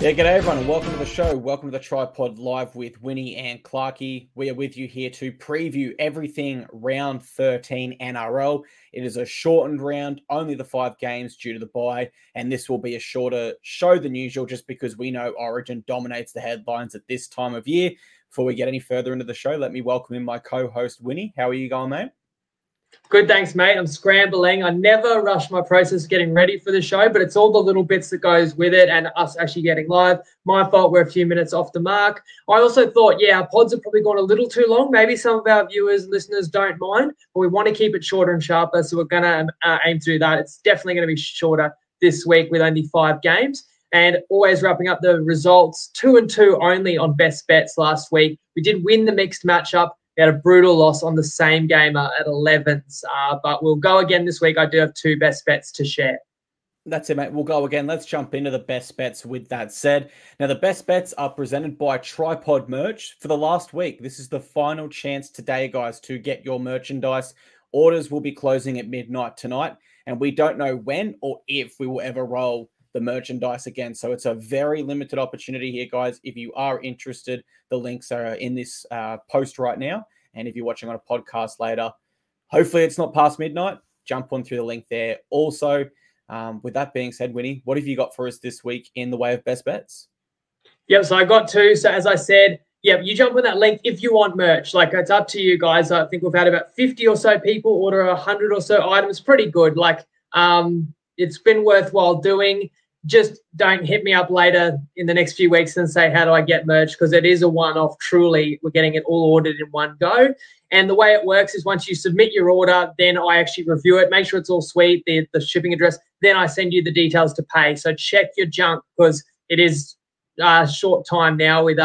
Yeah, g'day everyone and welcome to the show. Welcome to the Tripod Live with Winnie and Clarkey. We are with you here to preview everything round 13 NRL. It is a shortened round, only the 5 games due to the bye, and this will be a shorter show than usual just because we know Origin dominates the headlines at this time of year. Before we get any further into the show, let me welcome in my co-host Winnie. How are you going, mate? Good, thanks, mate. I'm scrambling. I never rush my process of getting ready for the show, but it's all the little bits that goes with it and us actually getting live. My fault, we're a few minutes off the mark. I also thought, our pods have probably gone a little too long. Maybe some of our viewers and listeners don't mind, but we want to keep it shorter and sharper, so we're going to aim to do that. It's definitely going to be shorter this week with only 5 games. And always wrapping up the results, 2-2 only on best bets last week. We did win the mixed matchup. We had a brutal loss on the same game at 11s, but we'll go again this week. I do have 2 best bets to share. That's it, mate. We'll go again. Let's jump into the best bets with that said. Now, the best bets are presented by Tripod Merch for the last week. This is the final chance today, guys, to get your merchandise. Orders will be closing at midnight tonight, and we don't know when or if we will ever roll the merchandise again. So it's a very limited opportunity here, guys. If you are interested, the links are in this post right now. And if you're watching on a podcast later, hopefully it's not past midnight, jump on through the link there. Also, with that being said, Winnie, what have you got for us this week in the way of best bets? Yep, so I got 2. So as I said, you jump on that link if you want merch. Like, it's up to you guys. I think we've had about 50 or so people order 100 or so items. Pretty good. Like, it's been worthwhile doing. Just don't hit me up later in the next few weeks and say, how do I get merch? Because it is a one-off. Truly, we're getting it all ordered in one go. And the way it works is once you submit your order, then I actually review it, make sure it's all sweet, the shipping address. Then I send you the details to pay. So check your junk because it is a short time now with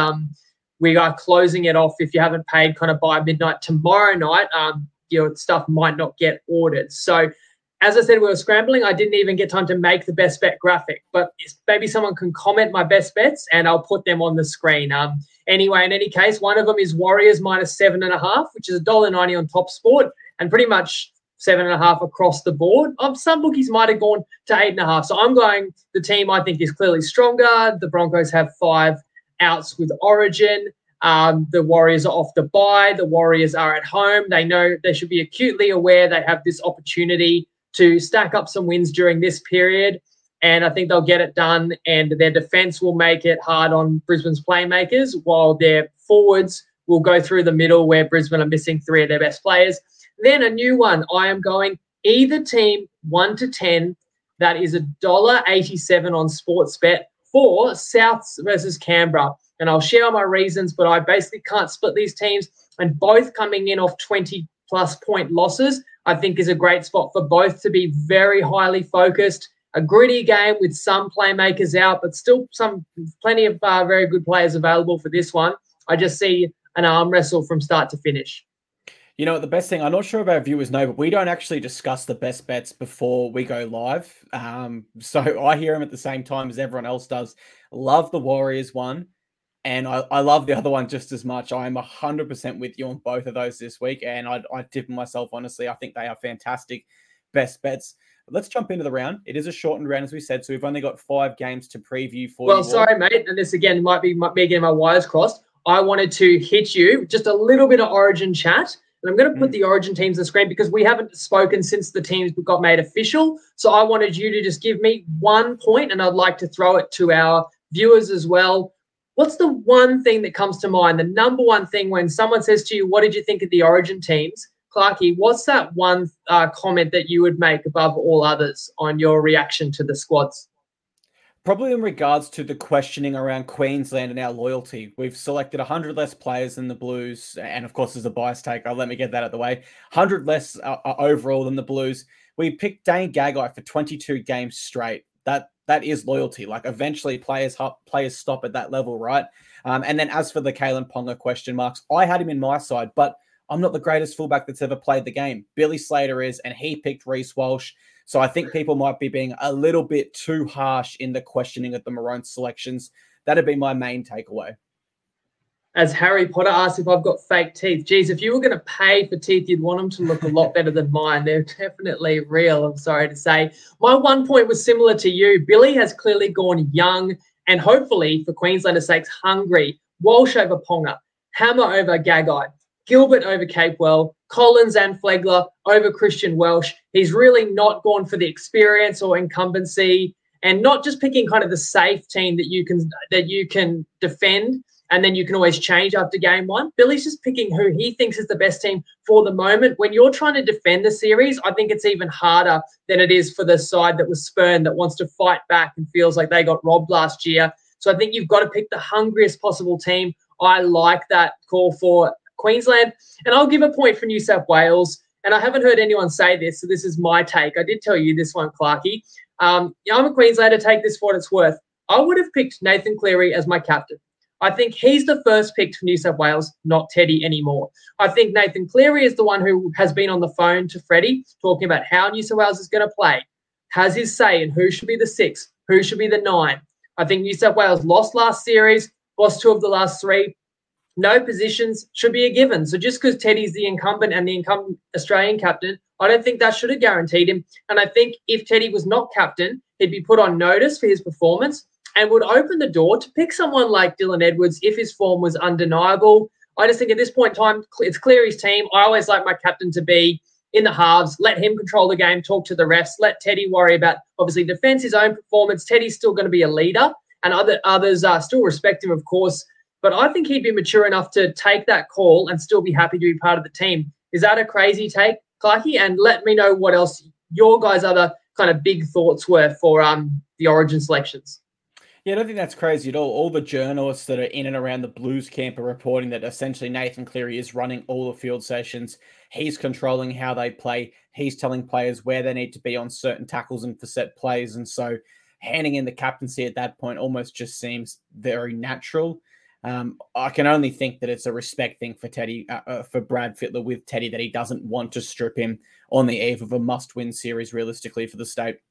we are closing it off. If you haven't paid kind of by midnight tomorrow night, your stuff might not get ordered. So as I said, we were scrambling. I didn't even get time to make the best bet graphic, but maybe someone can comment my best bets and I'll put them on the screen. Anyway, in any case, one of them is Warriors -7.5, which is $1.90 on Top Sport and pretty much 7.5 across the board. Some bookies might have gone to 8.5. So I'm going, the team I think is clearly stronger. The Broncos have 5 outs with Origin. The Warriors are off the bye. The Warriors are at home. They know they should be acutely aware they have this opportunity to stack up some wins during this period, and I think they'll get it done, and their defence will make it hard on Brisbane's playmakers, while their forwards will go through the middle where Brisbane are missing 3 of their best players. Then a new one, I am going either team 1 to 10. That is $1.87 on Sportsbet for Souths versus Canberra, and I'll share my reasons, but I basically can't split these teams, and both coming in off 20-plus point losses I think is a great spot for both to be very highly focused. A gritty game with some playmakers out, but still plenty of very good players available for this one. I just see an arm wrestle from start to finish. You know, the best thing, I'm not sure if our viewers know, but we don't actually discuss the best bets before we go live. So I hear them at the same time as everyone else does. Love the Warriors one. And I love the other one just as much. I am 100% with you on both of those this week. And I tip myself, honestly. I think they are fantastic best bets. But let's jump into the round. It is a shortened round, as we said. So we've only got 5 games to preview for you. Well, sorry, mate. And this, again, might be me getting my wires crossed. I wanted to hit you just a little bit of Origin chat. And I'm going to put the Origin teams on the screen because we haven't spoken since the teams got made official. So I wanted you to just give me 1 point, and I'd like to throw it to our viewers as well. What's the one thing that comes to mind, the number one thing when someone says to you, what did you think of the Origin teams? Clarkey, what's that one comment that you would make above all others on your reaction to the squads? Probably in regards to the questioning around Queensland and our loyalty. We've selected 100 less players than the Blues. And of course, there's a bias take. Let me get that out of the way. 100 less overall than the Blues. We picked Dane Gagai for 22 games straight. That is loyalty. Like, eventually players stop at that level, right? And then as for the Kalen Ponga question marks, I had him in my side, but I'm not the greatest fullback that's ever played the game. Billy Slater is, and he picked Reece Walsh. So I think people might be being a little bit too harsh in the questioning of the Maroon selections. That'd be my main takeaway. As Harry Potter asked if I've got fake teeth. Geez, if you were going to pay for teeth, you'd want them to look a lot better than mine. They're definitely real, I'm sorry to say. My 1 point was similar to you. Billy has clearly gone young and hopefully, for Queenslanders' sakes, Hungry, Walsh over Ponga, Hammer over Gagai, Gilbert over Capewell, Collins and Flegler over Christian Welsh. He's really not gone for the experience or incumbency, and not just picking kind of the safe team that you can defend and then you can always change after game one. Billy's just picking who he thinks is the best team for the moment. When you're trying to defend the series, I think it's even harder than it is for the side that was spurned, that wants to fight back and feels like they got robbed last year. So I think you've got to pick the hungriest possible team. I like that call for Queensland. And I'll give a point for New South Wales. And I haven't heard anyone say this, so this is my take. I did tell you this one, Clarkey. I'm a Queenslander, take this for what it's worth. I would have picked Nathan Cleary as my captain. I think he's the first pick for New South Wales, not Teddy anymore. I think Nathan Cleary is the one who has been on the phone to Freddie talking about how New South Wales is going to play, has his say in who should be the 6, who should be the 9. I think New South Wales lost last series, lost 2 of the last 3. No positions should be a given. So just because Teddy's the incumbent and the incumbent Australian captain, I don't think that should have guaranteed him. And I think if Teddy was not captain, he'd be put on notice for his performance and would open the door to pick someone like Dylan Edwards if his form was undeniable. I just think at this point in time, it's Cleary's team. I always like my captain to be in the halves. Let him control the game, talk to the refs. Let Teddy worry about, obviously, defence, his own performance. Teddy's still going to be a leader, and others still respect him, of course. But I think he'd be mature enough to take that call and still be happy to be part of the team. Is that a crazy take, Clarkey? And let me know what else your guys' other kind of big thoughts were for the Origin selections. Yeah, I don't think that's crazy at all. All the journalists that are in and around the Blues camp are reporting that essentially Nathan Cleary is running all the field sessions. He's controlling how they play. He's telling players where they need to be on certain tackles and for set plays. And so handing in the captaincy at that point almost just seems very natural. I can only think that it's a respect thing for Teddy, for Brad Fittler with Teddy, that he doesn't want to strip him on the eve of a must-win series realistically for the state.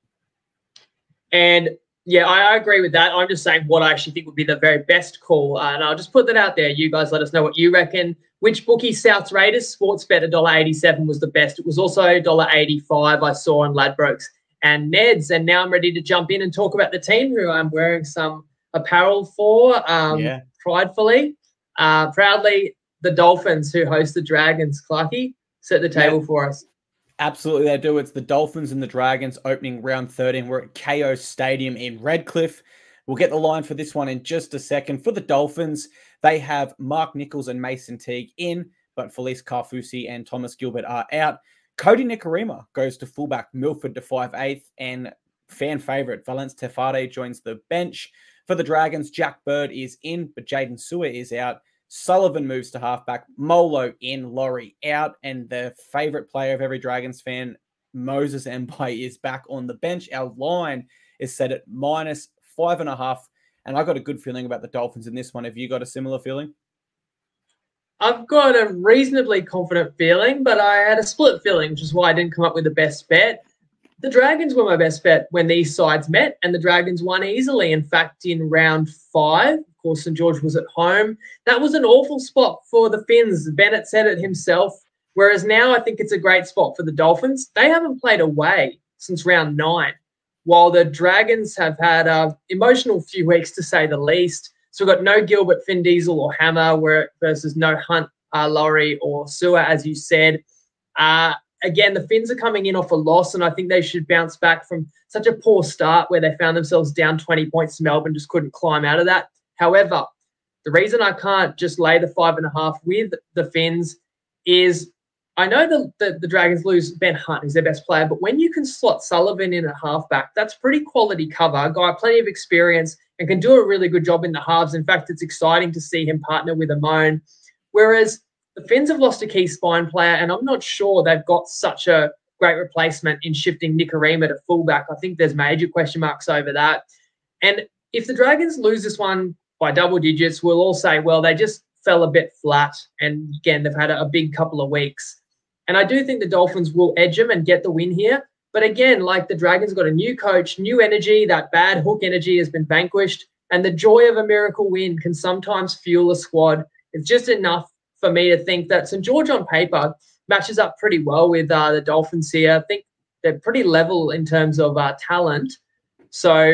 And yeah, I agree with that. I'm just saying what I actually think would be the very best call. And I'll just put that out there. You guys let us know what you reckon. Which bookie? Souths Raiders, Sportsbet $1.87 was the best. It was also $1.85 I saw on Ladbrokes and Ned's. And now I'm ready to jump in and talk about the team who I'm wearing some apparel for, pridefully. Proudly, the Dolphins, who host the Dragons. Clarkey, set the table for us. Absolutely, they do. It's the Dolphins and the Dragons opening round 13. We're at KO Stadium in Redcliffe. We'll get the line for this one in just a second. For the Dolphins, they have Mark Nichols and Mason Teague in, but Felice Kaufusi and Thomas Gilbert are out. Cody Nikorima goes to fullback, Milford to 5'8", and fan favourite Valence Tefade joins the bench. For the Dragons, Jack Bird is in, but Jaden Sewer is out. Sullivan moves to halfback, Molo in, Laurie out, and the favourite player of every Dragons fan, Moses Mbai, is back on the bench. Our line is set at -5.5, and I got a good feeling about the Dolphins in this one. Have you got a similar feeling? I've got a reasonably confident feeling, but I had a split feeling, which is why I didn't come up with the best bet. The Dragons were my best bet when these sides met, and the Dragons won easily. In fact, in round 5, of course, St. George was at home. That was an awful spot for the Finns. Bennett said it himself, whereas now I think it's a great spot for the Dolphins. They haven't played away since round 9, while the Dragons have had an emotional few weeks, to say the least. So we've got no Gilbert, Finn Diesel or Hammer versus no Hunt, Laurie or Sewer, as you said. Again, the Finns are coming in off a loss, and I think they should bounce back from such a poor start where they found themselves down 20 points to Melbourne, just couldn't climb out of that. However, the reason I can't just lay the 5.5 with the Finns is I know the Dragons lose Ben Hunt, who's their best player, but when you can slot Sullivan in at halfback, that's pretty quality cover. A guy, plenty of experience, and can do a really good job in the halves. In fact, it's exciting to see him partner with Amon. Whereas the Finns have lost a key spine player, and I'm not sure they've got such a great replacement in shifting Nikorima to fullback. I think there's major question marks over that. And if the Dragons lose this one by double digits, we'll all say, well, they just fell a bit flat. And again, they've had a big couple of weeks. And I do think the Dolphins will edge them and get the win here. But again, like the Dragons got a new coach, new energy. That bad hook energy has been vanquished. And the joy of a miracle win can sometimes fuel a squad. It's just enough for me to think that St. George on paper matches up pretty well with the Dolphins here. I think they're pretty level in terms of talent. So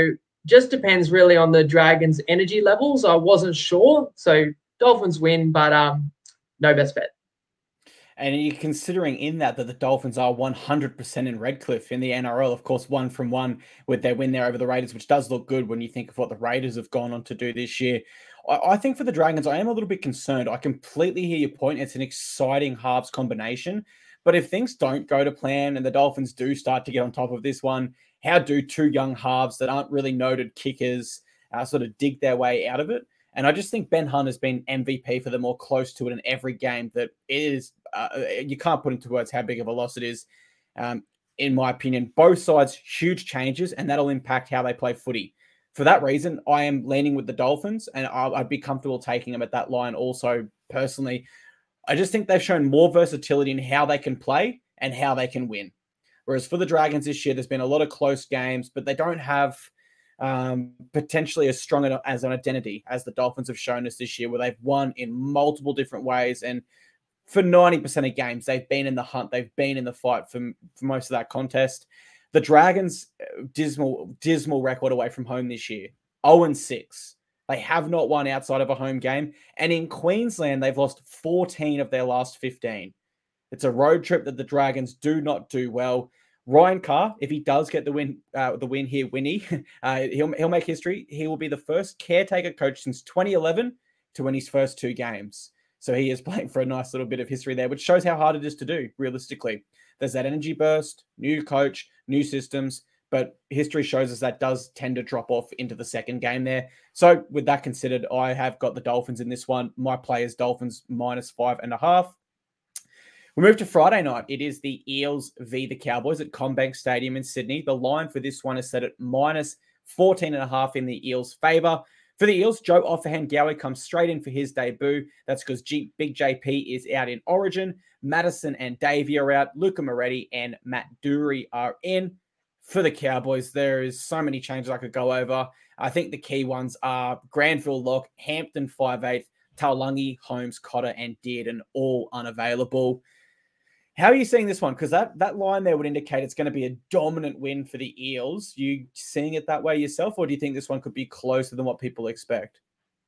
just depends really on the Dragons' energy levels. I wasn't sure. So Dolphins win, but no best bet. And you're considering in that the Dolphins are 100% in Redcliffe in the NRL, of course, 1-1 with their win there over the Raiders, which does look good when you think of what the Raiders have gone on to do this year. I think for the Dragons, I am a little bit concerned. I completely hear your point. It's an exciting halves combination. But if things don't go to plan and the Dolphins do start to get on top of this one, how do two young halves that aren't really noted kickers sort of dig their way out of it? And I just think Ben Hunt has been MVP for them or close to it in every game. That it is, you can't put into words how big of a loss it is. In my opinion, both sides, huge changes, and that'll impact how they play footy. For that reason, I am leaning with the Dolphins, and I'd be comfortable taking them at that line also, personally. I just think they've shown more versatility in how they can play and how they can win. Whereas for the Dragons this year, there's been a lot of close games, but they don't have potentially as strong as an identity as the Dolphins have shown us this year, where they've won in multiple different ways. And for 90% of games, they've been in the hunt. They've been in the fight for most of that contest. The Dragons, dismal record away from home this year, 0-6. They have not won outside of a home game. And in Queensland, they've lost 14 of their last 15. It's a road trip that the Dragons do not do well. Ryan Carr, if he does get the win here, Winnie, he'll make history. He will be the first caretaker coach since 2011 to win his first 2 games. So he is playing for a nice little bit of history there, which shows how hard it is to do, realistically. There's that energy burst, new coach, new systems, but history shows us that does tend to drop off into the second game there. So with that considered, I have got the Dolphins in this one. My play is Dolphins -5.5. We move to Friday night. It is the Eels v. the Cowboys at CommBank Stadium in Sydney. The line for this one is set at -14.5 in the Eels' favour. For the Eels, Joe Ofahengaue comes straight in for his debut. That's because Big JP is out in Origin. Madison and Davey are out. Luca Moretti and Matt Doorey are in. For the Cowboys, there is so many changes I could go over. I think the key ones are Granville Lock, Hampton 5'8", Taulagi, Holmes, Cotter, and Dearden all unavailable. How are you seeing this one? Because that line there would indicate it's going to be a dominant win for the Eels. You seeing it that way yourself, or do you think this one could be closer than what people expect?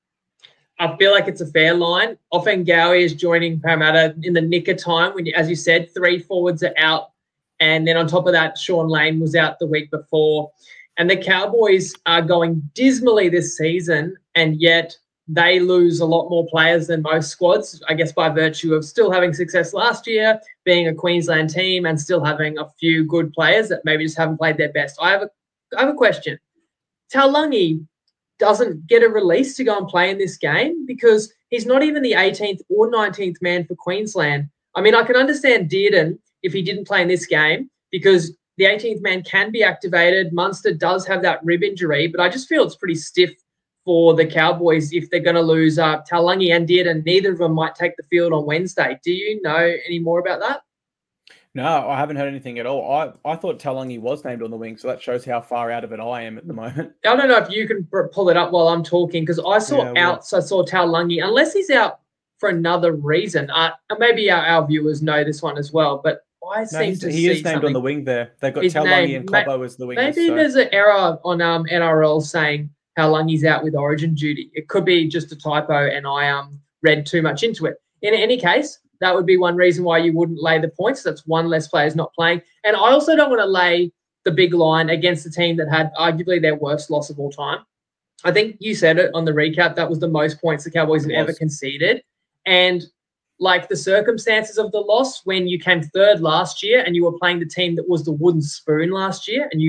I feel like it's a fair line. Ofahengaue is joining Parramatta in the nick of time when, as you said, 3 forwards are out. And then on top of that, Sean Lane was out the week before. And the Cowboys are going dismally this season, and yet they lose a lot more players than most squads, I guess by virtue of still having success last year, being a Queensland team, and still having a few good players that maybe just haven't played their best. I have a question. Taulagi doesn't get a release to go and play in this game because he's not even the 18th or 19th man for Queensland. I mean, I can understand Dearden if he didn't play in this game because the 18th man can be activated. Munster does have that rib injury, but I just feel it's pretty stiff for the Cowboys if they're going to lose Taulagi and Dearden. Neither of them might take the field on Wednesday. Do you know any more about that? No, I haven't heard anything at all. I thought Taulagi was named on the wing, so that shows how far out of it I am at the moment. I don't know if you can pull it up while I'm talking because I saw I saw Taulagi, unless he's out for another reason. Maybe our viewers know this one as well, but I seem to see he is named on the wing there. They've got Taulagi and Cobbo as the wingers. Maybe there's an error on NRL saying Taulagi's out with Origin duty. It could be just a typo, and I read too much into it. In any case, that would be one reason why you wouldn't lay the points. That's one less players not playing. And I also don't want to lay the big line against the team that had arguably their worst loss of all time. I think you said it on the recap. That was the most points the Cowboys had ever conceded. And like the circumstances of the loss, when you came third last year and you were playing the team that was the wooden spoon last year and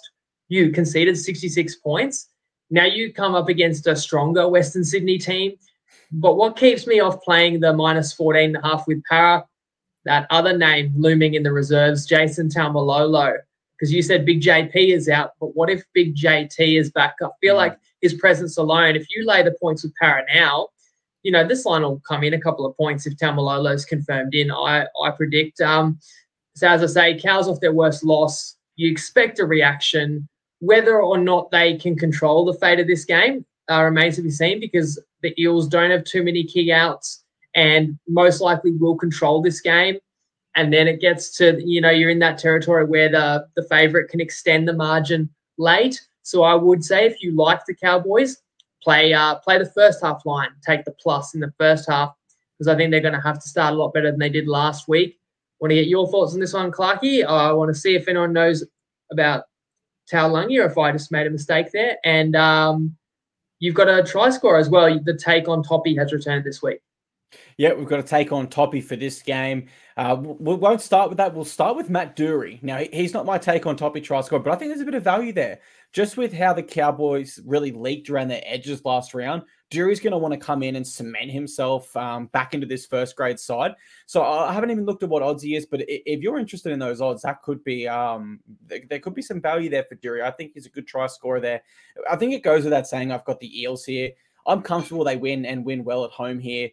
you conceded 66 points. Now you come up against a stronger Western Sydney team. But what keeps me off playing the -14.5 with Para, that other name looming in the reserves, Jason Taumalolo, because you said Big JP is out, but what if Big JT is back? I feel like his presence alone, if you lay the points with Para now, this line will come in a couple of points if Taumalolo is confirmed in. I predict. So as I say, Cows off their worst loss. You expect a reaction. Whether or not they can control the fate of this game remains to be seen because the Eels don't have too many key outs and most likely will control this game. And then it gets to, you're in that territory where the favourite can extend the margin late. So I would say if you like the Cowboys, play the first half line, take the plus in the first half, because I think they're going to have to start a lot better than they did last week. Want to get your thoughts on this one, Clarkey? I want to see if anyone knows about Taulagi or if I just made a mistake there. And you've got a try scorer as well. The take on Toppy has returned this week. Yeah, we've got to take on Toppy for this game. We won't start with that. We'll start with Matt Dury. Now, he's not my take on Toppy try scorer, but I think there's a bit of value there. Just with how the Cowboys really leaked around their edges last round, Dury's going to want to come in and cement himself back into this first grade side. So I haven't even looked at what odds he is, but if you're interested in those odds, that could be there could be some value there for Dury. I think he's a good try scorer there. I think it goes without saying I've got the Eels here. I'm comfortable they win and win well at home here.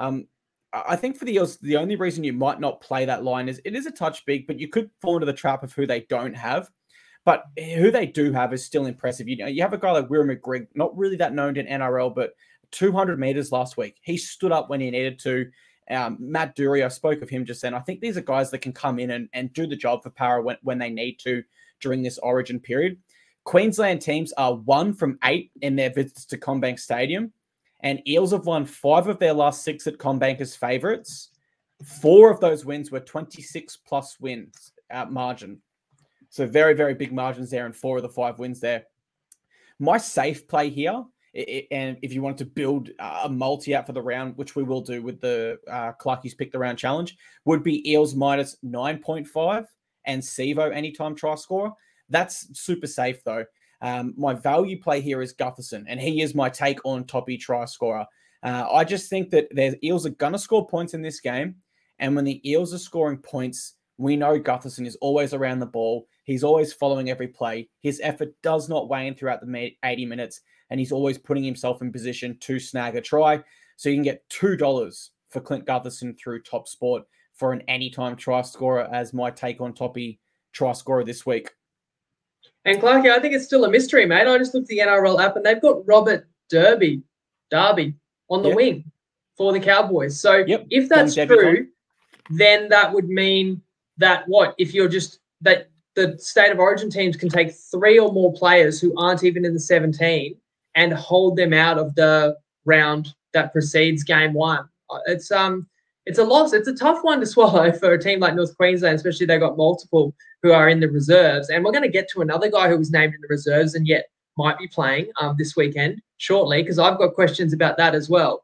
I think for the Eels, the only reason you might not play that line is it is a touch big, but you could fall into the trap of who they don't have. But who they do have is still impressive. You know, you have a guy like Wirra McGrigg, not really that known in NRL, but 200 meters last week. He stood up when he needed to. Matt Dury, I spoke of him just then. I think these are guys that can come in and do the job for Para when they need to during this Origin period. Queensland teams are 1 from 8 in their visits to CommBank Stadium. And Eels have won 5 of their last 6 at CommBank as favourites. 4 of those wins were 26-plus wins margin. So very, very big margins there and 4 of the 5 wins there. My safe play here, and if you wanted to build a multi out for the round, which we will do with the Clarkie's Pick the Round challenge, would be Eels minus 9.5 and Sivo anytime try scorer. That's super safe though. My value play here is Gutherson, and he is my take on Toppy try scorer. I just think that the Eels are going to score points in this game, and when the Eels are scoring points, we know Gutherson is always around the ball. He's always following every play. His effort does not wane throughout the 80 minutes, and he's always putting himself in position to snag a try. So you can get $2 for Clint Gutherson through Top Sport for an anytime try scorer as my take on Toppy try scorer this week. And Clarky, I think it's still a mystery, mate. I just looked at the NRL app and they've got Robert Darby on the wing for the Cowboys. So if that's true, then that would mean that if you're just that the State of Origin teams can take 3 or more players who aren't even in the 17 and hold them out of the round that precedes game 1. It's a loss. It's a tough one to swallow for a team like North Queensland, especially they've got multiple who are in the reserves. And we're going to get to another guy who was named in the reserves and yet might be playing this weekend shortly, because I've got questions about that as well.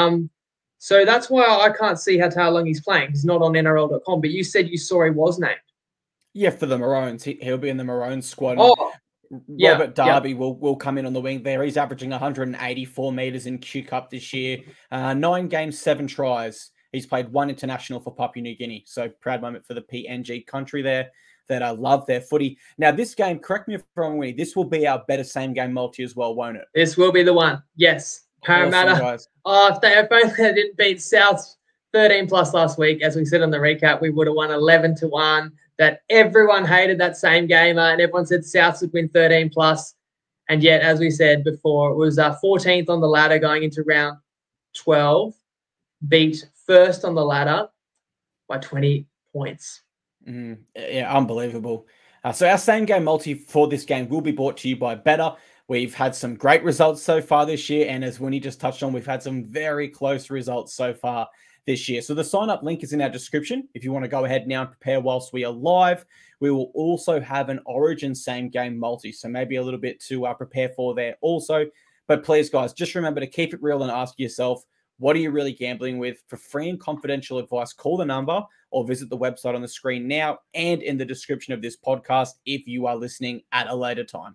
So that's why I can't see how Taulagi's playing. He's not on NRL.com, but you said you saw he was named. Yeah, for the Maroons. He'll be in the Maroons squad. Robert Darby will come in on the wing there. He's averaging 184 metres in Q Cup this year. 9 games, 7 tries. He's played 1 international for Papua New Guinea. So proud moment for the PNG country there that I love their footy. Now, this game, correct me if I'm wrong, this will be our better same game multi as well, won't it? This will be the one. Yes. Parramatta. Awesome, if only they didn't beat South 13 plus last week, as we said on the recap, we would have won 11-1. That everyone hated that same game, and everyone said South would win 13 plus. And yet, as we said before, it was 14th on the ladder going into round 12, beat first on the ladder by 20 points. Yeah, unbelievable. So our same game multi for this game will be brought to you by Betr. We've had some great results so far this year, and as Winnie just touched on, we've had some very close results so far this year. So the sign-up link is in our description. If you want to go ahead now and prepare whilst we are live, we will also have an Origin same game multi, so maybe a little bit to prepare for there also. But please, guys, just remember to keep it real and ask yourself, what are you really gambling with? For free and confidential advice, call the number or visit the website on the screen now and in the description of this podcast if you are listening at a later time.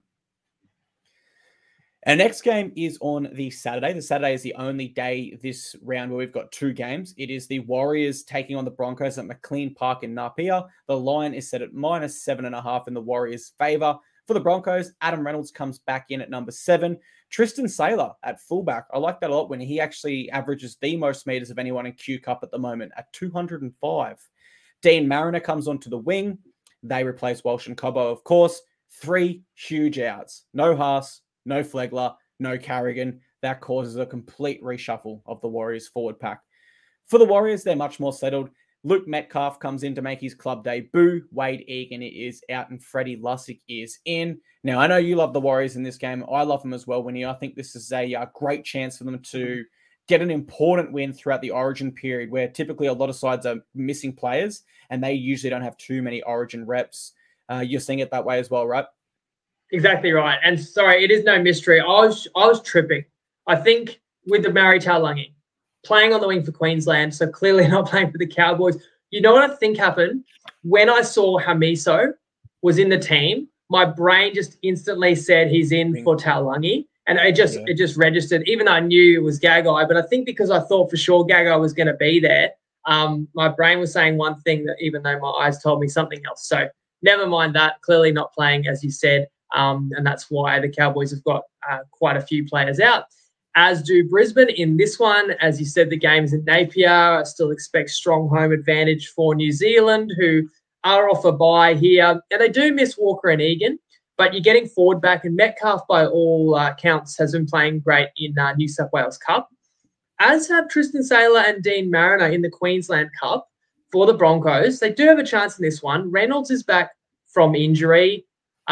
Our next game is on the Saturday. The Saturday is the only day this round where we've got 2 games. It is the Warriors taking on the Broncos at McLean Park in Napier. The line is set at minus 7.5 in the Warriors' favour. For the Broncos, Adam Reynolds comes back in at number 7. Tristan Saylor at fullback. I like that a lot when he actually averages the most meters of anyone in Q Cup at the moment at 205. Dean Mariner comes onto the wing. They replace Walsh and Cobbo, of course. 3 huge outs. No Haas, no Flegler, no Carrigan. That causes a complete reshuffle of the Warriors forward pack. For the Warriors, they're much more settled. Luke Metcalf comes in to make his club debut. Wade Egan is out and Freddie Lussick is in. Now, I know you love the Warriors in this game. I love them as well, Winnie. I think this is a great chance for them to get an important win throughout the Origin period, where typically a lot of sides are missing players and they usually don't have too many Origin reps. You're seeing it that way as well, right? Exactly right. And sorry, it is no mystery. I was tripping. I think with the Murray Taulagi playing on the wing for Queensland, so clearly not playing for the Cowboys. You know what I think happened? When I saw Hamiso was in the team, my brain just instantly said he's in for Taulagi. And it just registered, even though I knew it was Gagai. But I think because I thought for sure Gagai was going to be there, my brain was saying one thing, that even though my eyes told me something else. So never mind that. Clearly not playing, as you said. And that's why the Cowboys have got quite a few players out, as do Brisbane in this one. As you said, the game is in Napier. I still expect strong home advantage for New Zealand, who are off a bye here. And they do miss Walker and Egan, but you're getting Ford back, and Metcalf, by all counts, has been playing great in New South Wales Cup, as have Tristan Saylor and Dean Mariner in the Queensland Cup for the Broncos. They do have a chance in this one. Reynolds is back from injury.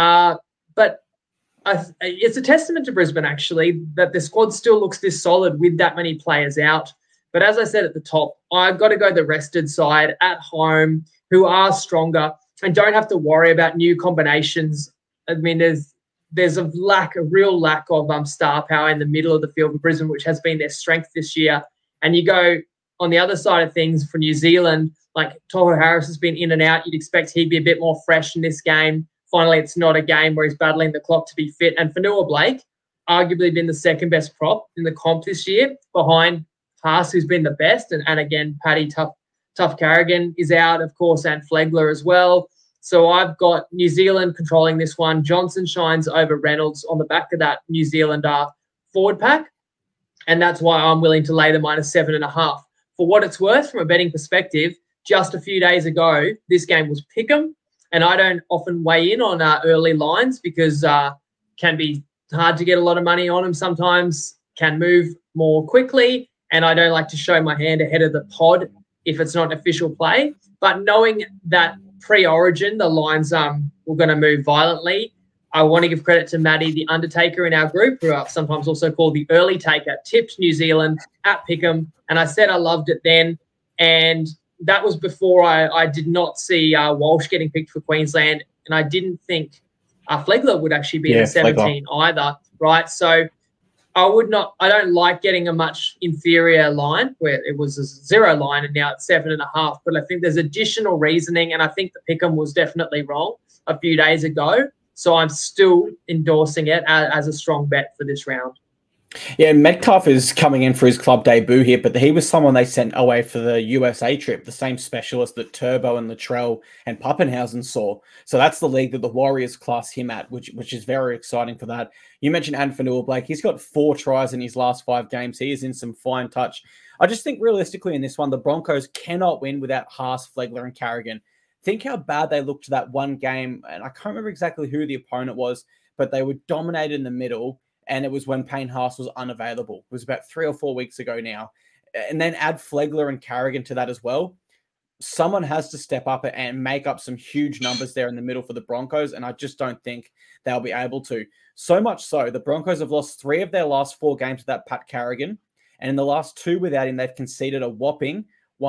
But it's a testament to Brisbane, actually, that the squad still looks this solid with that many players out. But as I said at the top, I've got to go the rested side at home, who are stronger and don't have to worry about new combinations. I mean, there's a real lack of star power in the middle of the field for Brisbane, which has been their strength this year. And you go on the other side of things for New Zealand, like Tohu Harris has been in and out. You'd expect he'd be a bit more fresh in this game. Finally, it's not a game where he's battling the clock to be fit. And Fanua Blake, arguably been the second best prop in the comp this year, behind Haas, who's been the best. And again, Paddy Tough Carrigan is out, of course, and Flegler as well. So I've got New Zealand controlling this one. Johnson shines over Reynolds on the back of that New Zealand forward pack. And that's why I'm willing to lay the -7.5. For what it's worth, from a betting perspective, just a few days ago, this game was pick'em. And I don't often weigh in on early lines because can be hard to get a lot of money on them sometimes, can move more quickly. And I don't like to show my hand ahead of the pod if it's not an official play. But knowing that pre-Origin, the lines were going to move violently, I want to give credit to Maddie, the Undertaker in our group, who are sometimes also called the Early Taker, tipped New Zealand at Pick'em. And I said I loved it then. And that was before I did not see Walsh getting picked for Queensland, and I didn't think Flegler would actually be in the 17 either, right? So I don't like getting a much inferior line where it was a 0 line and now it's 7.5, but I think there's additional reasoning, and I think the Pick'em was definitely wrong a few days ago. So I'm still endorsing it as a strong bet for this round. Yeah, Metcalf is coming in for his club debut here, but he was someone they sent away for the USA trip, the same specialist that Turbo and Latrell and Pappenhausen saw. So that's the league that the Warriors class him at, which is very exciting for that. You mentioned Fanua Blake. He's got 4 tries in his last 5 games. He is in some fine touch. I just think realistically in this one, the Broncos cannot win without Haas, Flegler, and Carrigan. Think how bad they looked that one game, and I can't remember exactly who the opponent was, but they were dominated in the middle. And it was when Payne Haas was unavailable. It was about 3 or 4 weeks ago now. And then add Flegler and Carrigan to that as well. Someone has to step up and make up some huge numbers there in the middle for the Broncos. And I just don't think they'll be able to. So much so, the Broncos have lost 3 of their last 4 games without Pat Carrigan. And in the last 2 without him, they've conceded a whopping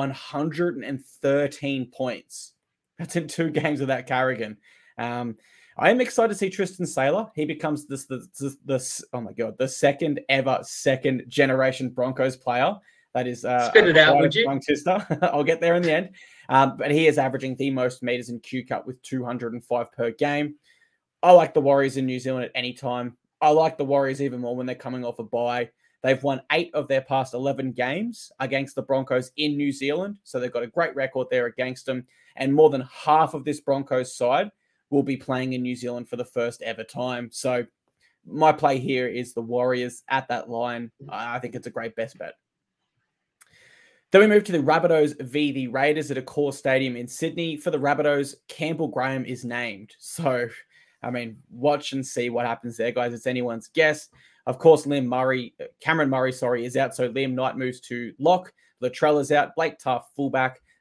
113 points. That's in 2 games without Carrigan. I am excited to see Tristan Saylor. He becomes the second ever second generation Broncos player. That is spit it out, would you? Young sister. I'll get there in the end. But he is averaging the most meters in Q Cup with 205 per game. I like the Warriors in New Zealand at any time. I like the Warriors even more when they're coming off a bye. They've won 8 of their past 11 games against the Broncos in New Zealand. So they've got a great record there against them. And more than half of this Broncos side will be playing in New Zealand for the first ever time. So my play here is the Warriors at that line. I think it's a great best bet. Then we move to the Rabbitohs v. the Raiders at Accor Stadium in Sydney. For the Rabbitohs, Campbell Graham is named. So, I mean, watch and see what happens there, guys. It's anyone's guess. Of course, Cameron Murray, is out. So Liam Knight moves to lock. Latrell is out. Blake Tough, fullback.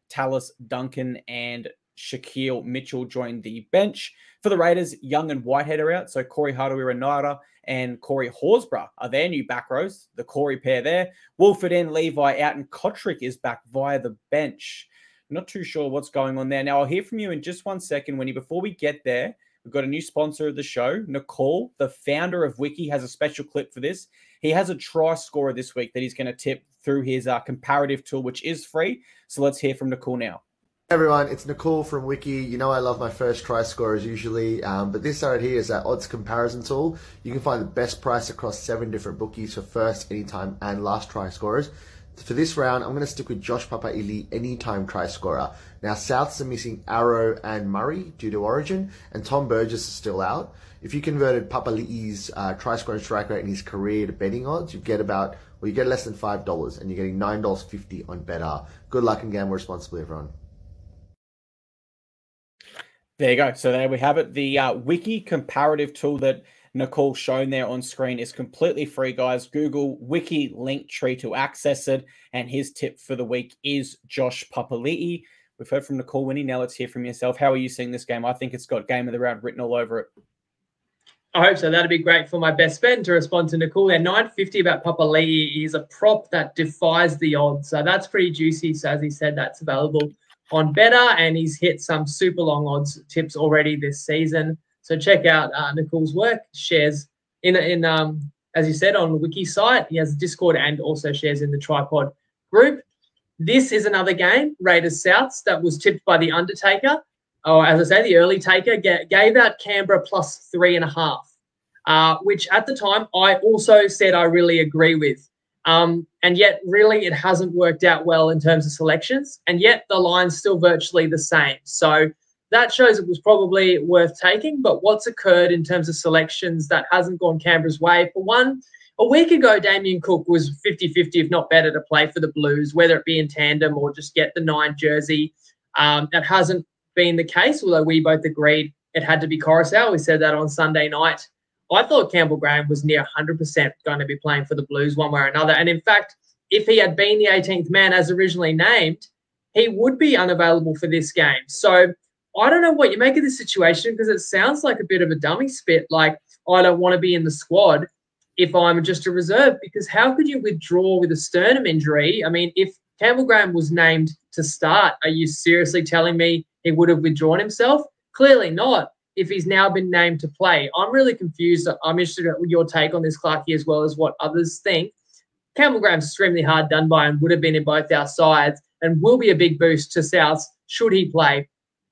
Tallis Duncan and Shaquille Mitchell joined the bench. For the Raiders, Young and Whitehead are out. So Corey Harawira-Naera and Corey Horsburgh are their new back rows. The Corey pair there. Wolford in, Levi out, and Kotrick is back via the bench. I'm not too sure what's going on there. Now, I'll hear from you in just 1 second, Winnie. Before we get there, we've got a new sponsor of the show. Nicole, the founder of Wiki, has a special clip for this. He has a try scorer this week that he's going to tip through his comparative tool, which is free. So let's hear from Nicole now. Hey everyone, it's Nicole from Wiki. You know I love my first try scorers usually, but this right here is our odds comparison tool. You can find the best price across 7 different bookies for first, anytime, and last try scorers. For this round, I'm going to stick with Josh Papali'i, anytime try scorer. Now, Souths are missing Arrow and Murray due to Origin, and Tom Burgess is still out. If you converted Papali'i's try scoring strike rate in his career to betting odds, you get less than $5, and you're getting $9.50 on Betr. Good luck and gamble responsibly, everyone. There you go. So there we have it. The Wiki comparative tool that Nicole's shown there on screen is completely free, guys. Google Wiki Linktree to access it. And his tip for the week is Josh Papali'i. We've heard from Nicole, Winnie. Now let's hear from yourself. How are you seeing this game? I think it's got game of the round written all over it. I hope so. That'd be great for my best bet to respond to Nicole. There, $9.50 about Papali'i is a prop that defies the odds. So that's pretty juicy. So as he said, that's available on Betr, and he's hit some super long odds tips already this season. So check out Nicole's work. Shares in as you said, on the Wiki site. He has a Discord and also shares in the Tripod group. This is another game, Raiders Souths, that was tipped by the Undertaker. Or as I say, the early taker gave out Canberra plus 3.5, which at the time I also said I really agree with. And yet, really, it hasn't worked out well in terms of selections, and yet the line's still virtually the same. So that shows it was probably worth taking, but what's occurred in terms of selections that hasn't gone Canberra's way? For one, a week ago, Damien Cook was 50-50, if not better, to play for the Blues, whether it be in tandem or just get the 9 jersey. That hasn't been the case, although we both agreed it had to be Coruscant. We said that on Sunday night. I thought Campbell Graham was near 100% going to be playing for the Blues one way or another. And in fact, if he had been the 18th man as originally named, he would be unavailable for this game. So I don't know what you make of this situation, because it sounds like a bit of a dummy spit, like I don't want to be in the squad if I'm just a reserve, because how could you withdraw with a sternum injury? I mean, if Campbell Graham was named to start, are you seriously telling me he would have withdrawn himself? Clearly not, if he's now been named to play. I'm really confused. I'm interested in your take on this, Clarkie, as well as what others think. Campbell Graham's extremely hard done by and would have been in both our sides and will be a big boost to Souths should he play.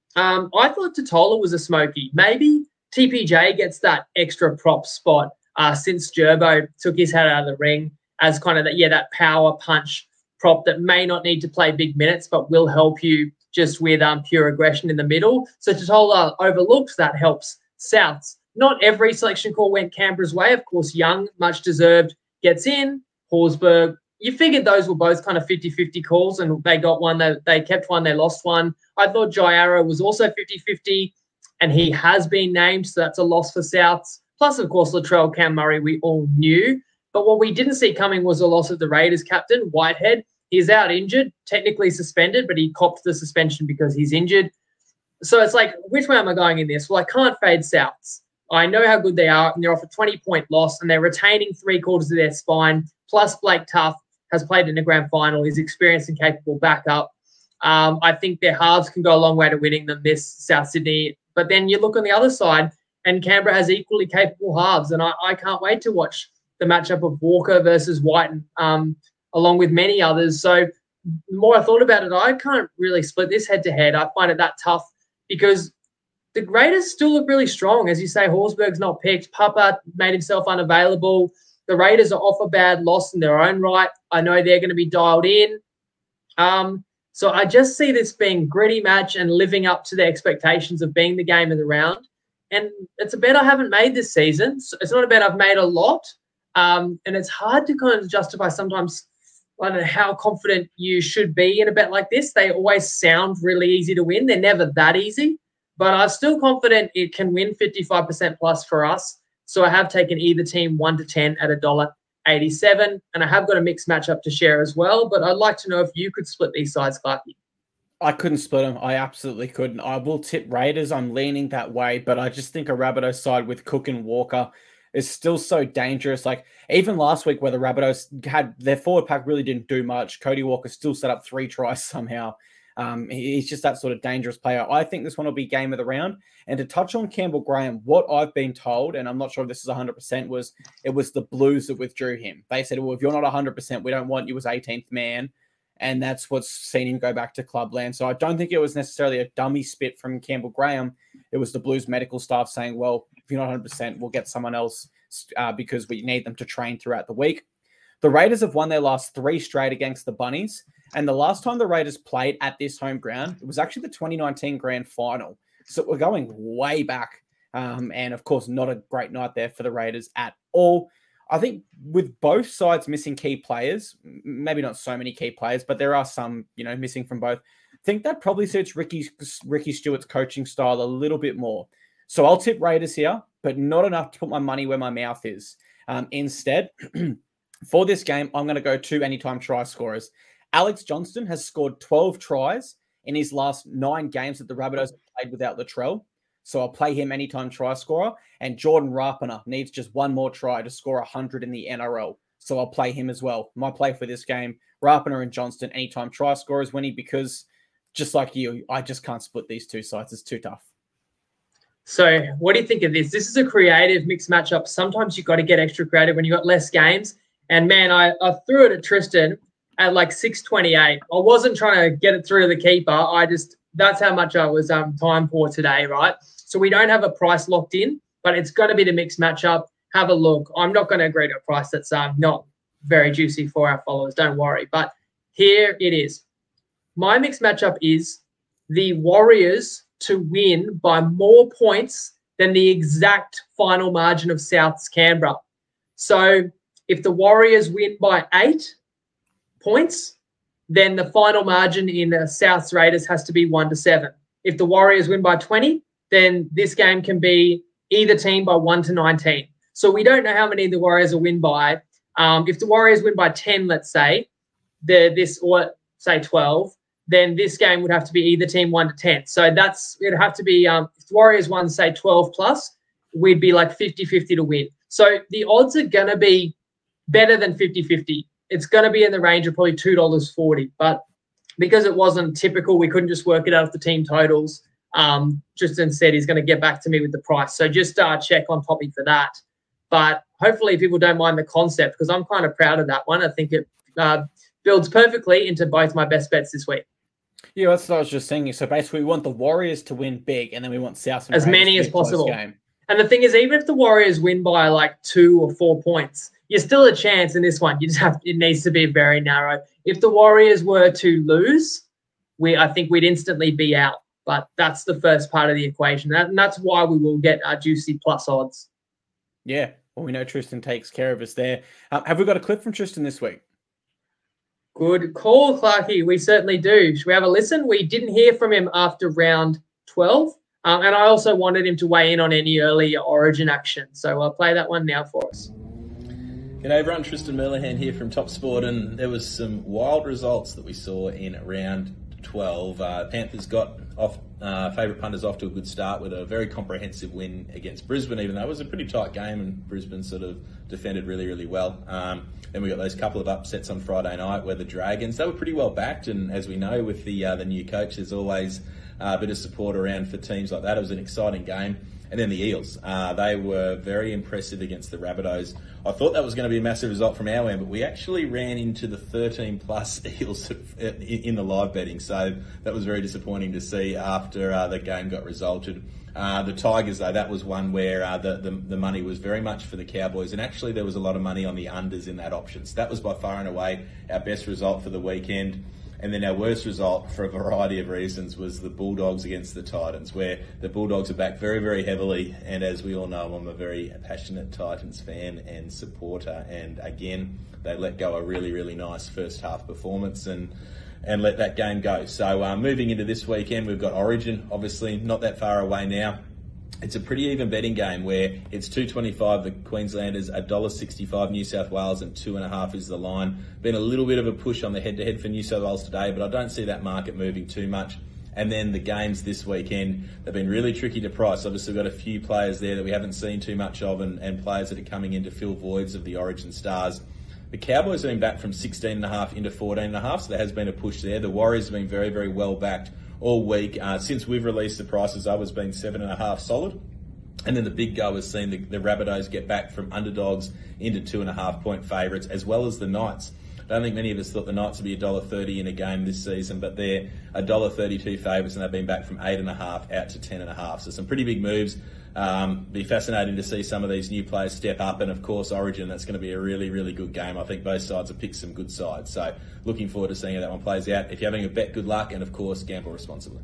I thought Totola was a smoky. Maybe TPJ gets that extra prop spot since Gerbo took his head out of the ring as kind of that power punch prop that may not need to play big minutes but will help you just with pure aggression in the middle. So Totola overlooked that helps Souths. Not every selection call went Canberra's way. Of course, Young, much deserved, gets in. Horsburgh, you figured those were both kind of 50-50 calls, and they got one. They kept one, they lost one. I thought Jai Arrow was also 50-50, and he has been named, so that's a loss for Souths. Plus, of course, Latrell Cam Murray, we all knew. But what we didn't see coming was a loss of the Raiders captain, Whitehead. He's out injured, technically suspended, but he copped the suspension because he's injured. So it's like, which way am I going in this? Well, I can't fade Souths. I know how good they are, and they're off a 20-point loss, and they're retaining 3/4 of their spine. Plus, Blake Tough has played in the grand final. He's experienced and capable backup. I think their halves can go a long way to winning them this South Sydney. But then you look on the other side, and Canberra has equally capable halves, and I can't wait to watch the matchup of Walker versus White, along with many others. So the more I thought about it, I can't really split this head-to-head. I find it that tough because the Raiders still look really strong. As you say, Horsburgh's not picked. Papa made himself unavailable. The Raiders are off a bad loss in their own right. I know they're going to be dialed in. So I just see this being a gritty match and living up to the expectations of being the game of the round. And it's a bet I haven't made this season. So it's not a bet I've made a lot. And it's hard to kind of justify sometimes, I don't know how confident you should be in a bet like this. They always sound really easy to win. They're never that easy. But I'm still confident it can win 55% plus for us. So I have taken either team 1 to 10 at $1.87. And I have got a mixed matchup to share as well. But I'd like to know if you could split these sides, Clarkie. I couldn't split them. I absolutely couldn't. I will tip Raiders. I'm leaning that way, but I just think a Rabbitohs side with Cook and Walker is still so dangerous. Like even last week where the Rabbitohs had their forward pack really didn't do much. Cody Walker still set up 3 tries somehow. He's just that sort of dangerous player. I think this one will be game of the round. And to touch on Campbell Graham, what I've been told, and I'm not sure if this is 100%, was it was the Blues that withdrew him. They said, well, if you're not 100%, we don't want you as 18th man. And that's what's seen him go back to clubland. So I don't think it was necessarily a dummy spit from Campbell Graham. It was the Blues medical staff saying, well, if you're not 100%, we'll get someone else because we need them to train throughout the week. The Raiders have won their last 3 straight against the Bunnies. And the last time the Raiders played at this home ground, it was actually the 2019 grand final. So we're going way back. And of course, not a great night there for the Raiders at all. I think with both sides missing key players, maybe not so many key players, but there are some, missing from both. I think that probably suits Ricky Stewart's coaching style a little bit more. So I'll tip Raiders here, but not enough to put my money where my mouth is. Instead, for this game, I'm going to go 2 anytime try scorers. Alex Johnston has scored 12 tries in his last 9 games that the Rabbitohs have played without Latrell. So I'll play him anytime try scorer. And Jordan Rapana needs just 1 more try to score 100 in the NRL. So I'll play him as well. My play for this game, Rapana and Johnston, anytime try scorers, Winnie, because just like you, I just can't split these 2 sides. It's too tough. So what do you think of this? This is a creative mixed matchup. Sometimes you've got to get extra creative when you've got less games. And man, I threw it at Tristan at like 6:28. I wasn't trying to get it through the keeper. That's how much I was time poor today, right? So we don't have a price locked in, but it's going to be the mixed matchup. Have a look. I'm not going to agree to a price that's not very juicy for our followers. Don't worry. But here it is. My mixed matchup is the Warriors to win by more points than the exact final margin of South's Canberra. So if the Warriors win by 8 points, then the final margin in South's Raiders has to be 1-7. If the Warriors win by 20, then this game can be either team by 1-19. So we don't know how many the Warriors will win by. If the Warriors win by 10, let's say, or say 12, then this game would have to be either team 1-10. So it'd have to be, if the Warriors won, say, 12 plus, we'd be like 50-50 to win. So the odds are going to be better than 50-50. It's going to be in the range of probably $2.40. But because it wasn't typical, we couldn't just work it out of the team totals. Tristan said he's going to get back to me with the price. So just check on topic for that. But hopefully people don't mind the concept because I'm kind of proud of that one. I think it builds perfectly into both my best bets this week. Yeah, that's what I was just saying. So basically we want the Warriors to win big and then we want South and as many as possible. Game. And the thing is, even if the Warriors win by like 2 or 4 points, you're still a chance in this one. It needs to be very narrow. If the Warriors were to lose, I think we'd instantly be out. But that's the first part of the equation. And that's why we will get our juicy plus odds. Yeah. Well, we know Tristan takes care of us there. Have we got a clip from Tristan this week? Good call, Clarkie. We certainly do. Should we have a listen? We didn't hear from him after round 12. And I also wanted him to weigh in on any early Origin action. So I'll play that one now for us. G'day everyone, Tristan Merlehan here from Top Sport, and there was some wild results that we saw in round 12. Panthers got off, favourite punters off to a good start with a very comprehensive win against Brisbane, even though it was a pretty tight game and Brisbane sort of defended really, really well. Then we got those couple of upsets on Friday night where the Dragons, they were pretty well backed, and as we know with the new coach, there's always a bit of support around for teams like that. It was an exciting game. And then the Eels, they were very impressive against the Rabbitohs. I thought that was going to be a massive result from our end, but we actually ran into the 13-plus Eels in the live betting. So that was very disappointing to see after the game got resulted. The Tigers, though, that was one where the money was very much for the Cowboys. And actually there was a lot of money on the unders in that option. So that was by far and away our best result for the weekend. And then our worst result, for a variety of reasons, was the Bulldogs against the Titans, where the Bulldogs are back very, very heavily. And as we all know, I'm a very passionate Titans fan and supporter. And again, they let go a really, really nice first half performance and let that game go. So moving into this weekend, we've got Origin, obviously not that far away now. It's a pretty even betting game where it's $2.25 the Queenslanders, $1.65 New South Wales, and 2.5 is the line. Been a little bit of a push on the head-to-head for New South Wales today, but I don't see that market moving too much. And then the games this weekend, they've been really tricky to price. Obviously, we've got a few players there that we haven't seen too much of, and players that are coming in to fill voids of the Origin stars. The Cowboys have been back from 16.5 into 14.5, so there has been a push there. The Warriors have been very, very well backed all week. Since we've released the prices up, it's been 7.5 solid. And then the big go has seen the Rabbitohs get back from underdogs into 2.5 point favourites, as well as the Knights. I don't think many of us thought the Knights would be $1.30 in a game this season, but they're $1.32 favourites, and they've been back from 8.5 out to 10.5. So some pretty big moves. Be fascinating to see some of these new players step up, and of course Origin, that's going to be a really, really good game. I think both sides have picked some good sides, so looking forward to seeing how that one plays out. If you're having a bet, good luck, and of course gamble responsibly.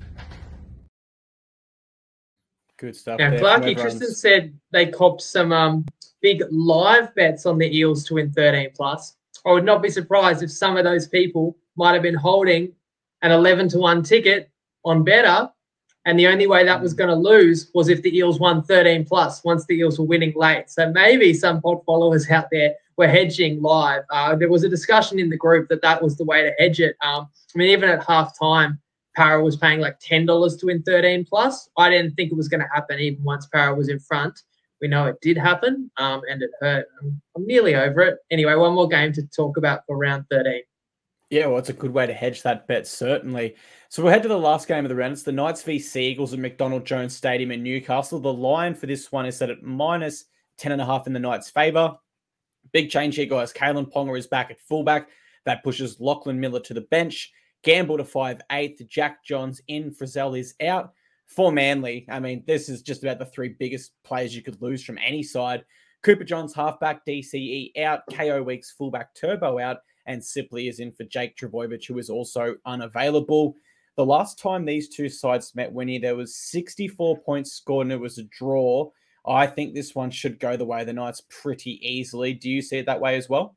Good stuff. Now, Clarky, Tristan said they copped some big live bets on the Eels to win 13 plus. I would not be surprised if some of those people might have been holding an 11-1 ticket on Betr, and the only way that was going to lose was if the Eels won 13 plus once the Eels were winning late. So maybe some pod followers out there were hedging live. There was a discussion in the group that was the way to hedge it. I mean, even at halftime, Para was paying like $10 to win 13 plus. I didn't think it was going to happen even once Para was in front. We know it did happen, and it hurt. I'm nearly over it. Anyway, one more game to talk about for round 13. Yeah, well, it's a good way to hedge that bet, certainly. So we'll head to the last game of the round. It's the Knights v Seagulls at McDonald Jones Stadium in Newcastle. The line for this one is set at minus 10.5 in the Knights' favour. Big change here, guys. Kalen Ponga is back at fullback. That pushes Lachlan Miller to the bench. Gamble to 5'8". Jack Johns in. Frizzell is out. For Manly, I mean, this is just about the three biggest players you could lose from any side. Cooper Johns, halfback, DCE out. KO Weeks, fullback, Turbo out. And Sipley is in for Jake Trbojevic, who is also unavailable. The last time these two sides met, Winnie, there was 64 points scored and it was a draw. I think this one should go the way of the Knights pretty easily. Do you see it that way as well?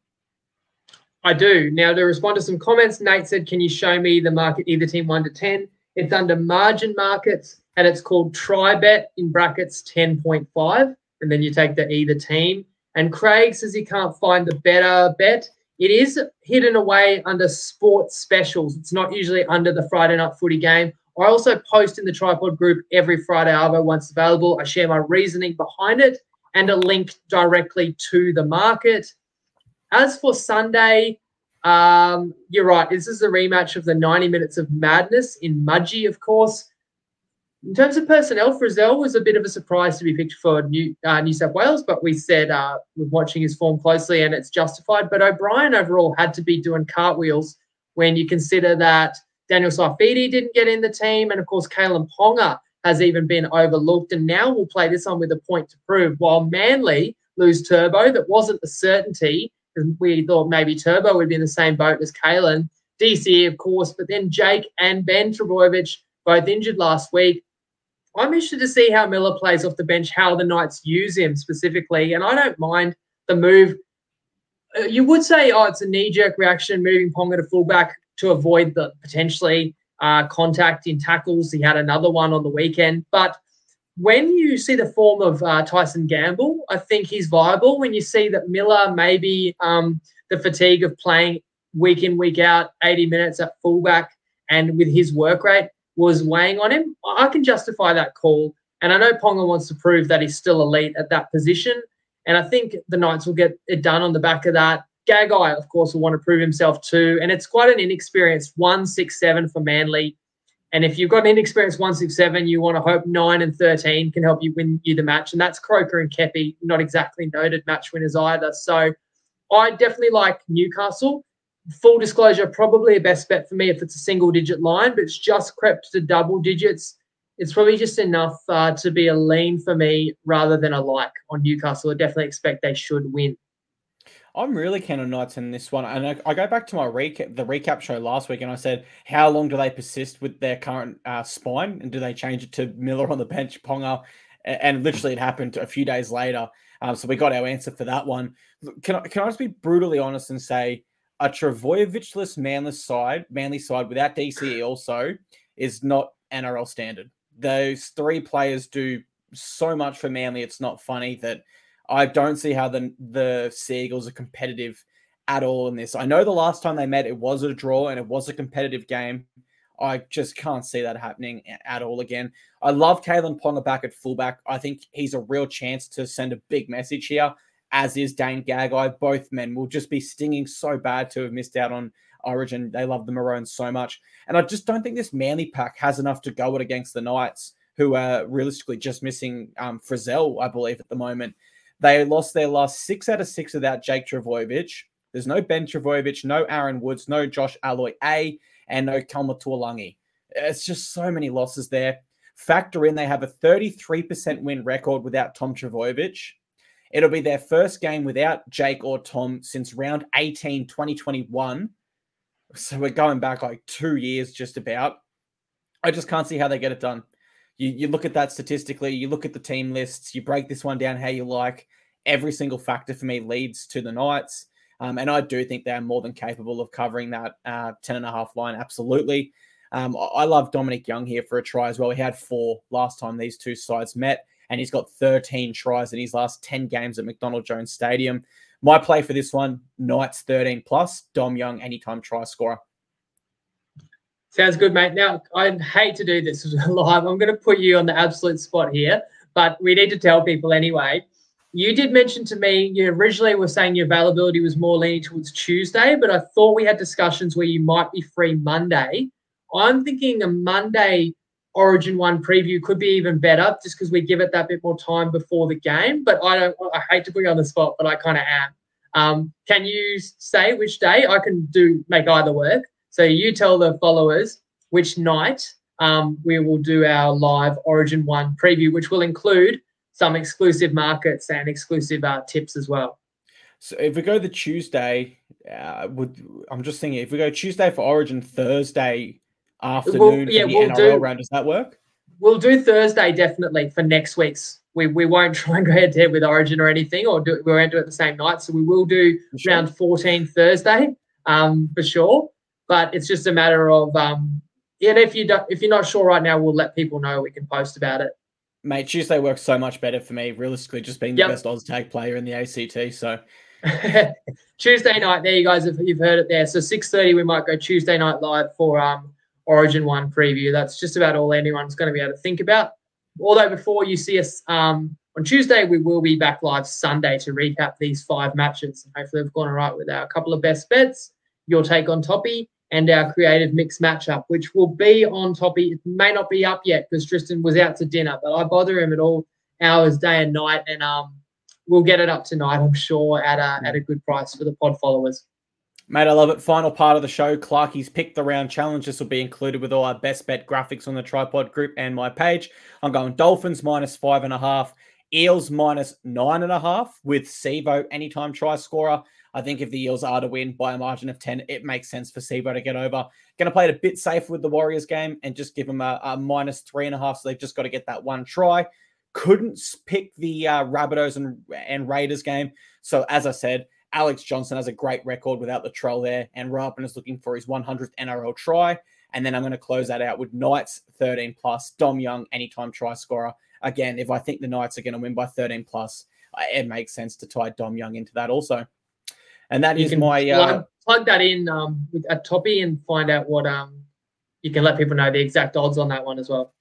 I do. Now, to respond to some comments, Nate said, can you show me the market, either team 1 to 10? It's under margin markets, and it's called TriBet, in brackets 10.5, and then you take the either team. And Craig says he can't find the better bet. It is hidden away under sports specials. It's not usually under the Friday night footy game. I also post in the Tripod group every Friday Arvo once available. I share my reasoning behind it and a link directly to the market. As for Sunday, you're right. This is a rematch of the 90 minutes of madness in Mudgee, of course. In terms of personnel, Frizzell was a bit of a surprise to be picked for New South Wales, but we said we're watching his form closely and it's justified. But O'Brien overall had to be doing cartwheels when you consider that Daniel Saifidi didn't get in the team, and, of course, Kalen Ponga has even been overlooked. And now we'll play this on with a point to prove. While Manly lose Turbo, that wasn't a certainty, because we thought maybe Turbo would be in the same boat as Kalen. DCE, of course, but then Jake and Ben Trbojevic both injured last week. I'm interested to see how Miller plays off the bench, how the Knights use him specifically, and I don't mind the move. You would say, it's a knee-jerk reaction, moving Ponga to fullback to avoid the potentially contact in tackles. He had another one on the weekend. But when you see the form of Tyson Gamble, I think he's viable. When you see that Miller, maybe the fatigue of playing week in, week out, 80 minutes at fullback, and with his work rate, was weighing on him, I can justify that call. And I know Ponga wants to prove that he's still elite at that position. And I think the Knights will get it done on the back of that. Gagai, of course, will want to prove himself too. And it's quite an inexperienced 1-6-7 for Manly. And if you've got an inexperienced 1-6-7, you want to hope 9 and 13 can help you win you the match. And that's Croker and Kepi, not exactly noted match winners either. So I definitely like Newcastle. Full disclosure, probably a best bet for me if it's a single-digit line, but it's just crept to double digits. It's probably just enough to be a lean for me rather than a like on Newcastle. I definitely expect they should win. I'm really keen on Knights in this one. And I go back to my recap show last week, and I said, how long do they persist with their current spine? And do they change it to Miller on the bench, Ponga? And literally it happened a few days later. So we got our answer for that one. Can I just be brutally honest and say, a Trbojevic-less Manly side without DCE also is not NRL standard. Those three players do so much for Manly. It's not funny that I don't see how the Sea Eagles are competitive at all in this. I know the last time they met, it was a draw and it was a competitive game. I just can't see that happening at all again. I love Kalen Ponga back at fullback. I think he's a real chance to send a big message here, as is Dane Gagai. Both men will just be stinging so bad to have missed out on Origin. They love the Maroons so much. And I just don't think this Manly pack has enough to go it against the Knights, who are realistically just missing Frizzell, I believe, at the moment. They lost their last 6 out of 6 without Jake Trbojevic. There's no Ben Trbojevic, no Aaron Woods, no Josh Aloy-A, and no Kelma Tuolangi. It's just so many losses there. Factor in, they have a 33% win record without Tom Trbojevic. It'll be their first game without Jake or Tom since round 18, 2021. So we're going back like 2 years just about. I just can't see how they get it done. You look at that statistically, you look at the team lists, you break this one down how you like. Every single factor for me leads to the Knights. And I do think they're more than capable of covering that 10.5 line. Absolutely. I love Dominic Young here for a try as well. He had 4 last time these two sides met, and he's got 13 tries in his last 10 games at McDonald Jones Stadium. My play for this one, Knights 13+, Dom Young, anytime try scorer. Sounds good, mate. Now, I hate to do this live. I'm going to put you on the absolute spot here, but we need to tell people anyway. You did mention to me, you originally were saying your availability was more leaning towards Tuesday, but I thought we had discussions where you might be free Monday. I'm thinking a Monday Origin 1 preview could be even better just because we give it that bit more time before the game, but I hate to put you on the spot, but I kind of am. Can you say which day? I can make either work. So you tell the followers which night we will do our live Origin 1 preview, which will include some exclusive markets and exclusive tips as well. So if we go the Tuesday, I'm just thinking, if we go Tuesday for Origin, Thursday afternoon for the NRL round, does that work? We'll do Thursday definitely for next week's. We won't try and go head-to-head with Origin or anything, or we won't do it the same night. So we will do round 14 Thursday for sure. But it's just a matter of, and if you're not sure right now, we'll let people know. We can post about it. Mate, Tuesday works so much better for me, realistically, just being the best Oz tag player in the ACT. So Tuesday night, there you guys, you've heard it there. So 6:30, we might go Tuesday night live for Origin 1 preview. That's just about all anyone's going to be able to think about. Although before you see us on Tuesday, we will be back live Sunday to recap these 5 matches. Hopefully we've gone all right with our couple of best bets, your take on Toppy, and our creative mixed matchup, which will be on Toppy. It may not be up yet because Tristan was out to dinner, but I bother him at all hours, day and night, and we'll get it up tonight, I'm sure, at a good price for the pod followers. Mate, I love it. Final part of the show, Clarkie's Pick the Round Challenge. This will be included with all our best bet graphics on the Tripod group and my page. I'm going Dolphins -5.5, Eels -9.5 with Sivo anytime try scorer. I think if the Eels are to win by a margin of 10, it makes sense for Sivo to get over. Going to play it a bit safer with the Warriors game and just give them a -3.5, so they've just got to get that one try. Couldn't pick the Rabbitohs and Raiders game. So as I said, Alex Johnson has a great record without the Latrell there, and Rapin is looking for his 100th NRL try. And then I'm going to close that out with Knights 13+, Dom Young anytime try scorer. Again, if I think the Knights are going to win by 13+, it makes sense to tie Dom Young into that also. And that is my... Plug that in with a Toppy and find out what... you can let people know the exact odds on that one as well.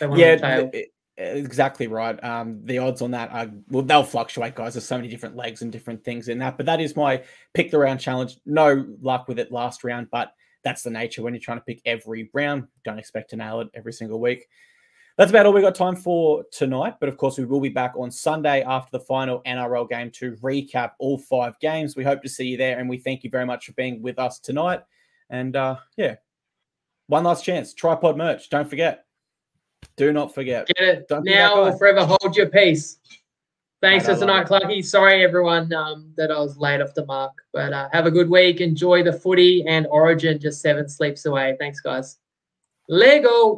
Exactly right. The odds on that they'll fluctuate, guys. There's so many different legs and different things in that. But that is my pick the round challenge. No luck with it last round, but that's the nature when you're trying to pick every round. Don't expect to nail it every single week. That's about all we got time for tonight. But of course, we will be back on Sunday after the final NRL game to recap all 5 games. We hope to see you there, and we thank you very much for being with us tonight. And one last chance. Tripod merch. Don't forget. Do not forget. Get it now or forever hold your peace. Thanks for tonight, Clarky. Sorry, everyone, that I was late off the mark. But have a good week. Enjoy the footy and Origin just 7 sleeps away. Thanks, guys. Lego.